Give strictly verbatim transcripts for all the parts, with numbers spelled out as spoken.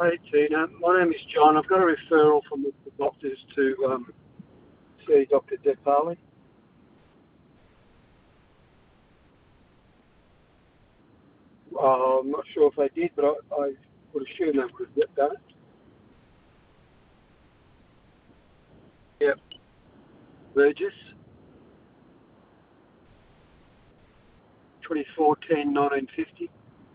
Hey Tina, my name is John. I've got a referral from the doctors to um, see Doctor Depali. Uh, I'm not sure if they did, but I, I would assume they would have done it. Yep. Burgess, twenty-four ten nineteen fifty.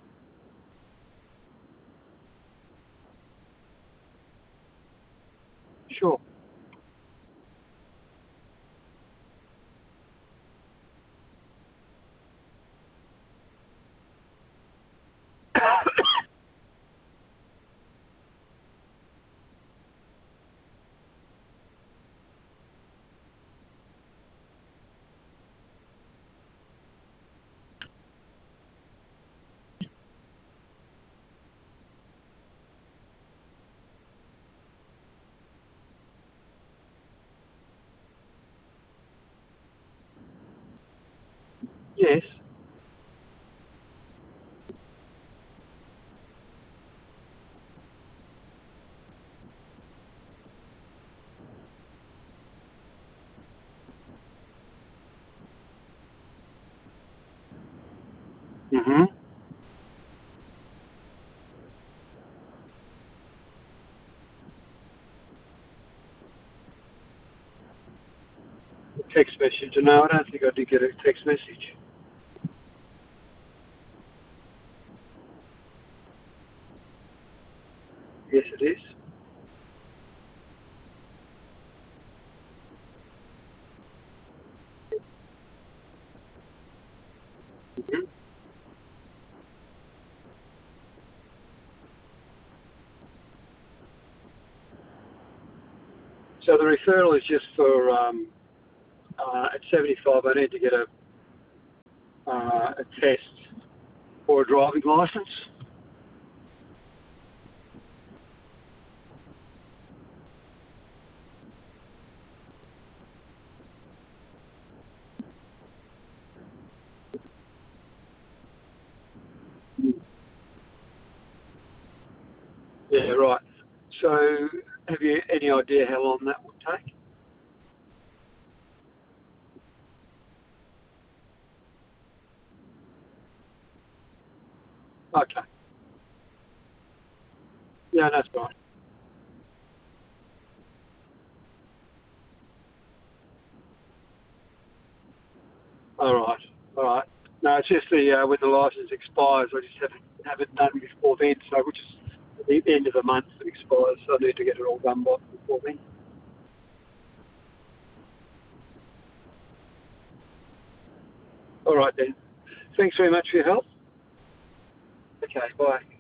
Sure. Yes. Mm-hmm. A text message. No, I don't think I did get a text message. Yes, it is. Mm-hmm. So the referral is just for um, uh, at seventy-five. I need to get a uh, a test for a driving licence. Yeah, right. So, have you any idea how long that would take? Okay. Yeah, that's fine. All right. All right. No, it's just the uh, when the license expires, I just haven't haven't done it before then. So, which is the end of the month it expires. So I need to get it all done by before then. All right then. Thanks very much for your help. Okay. Bye.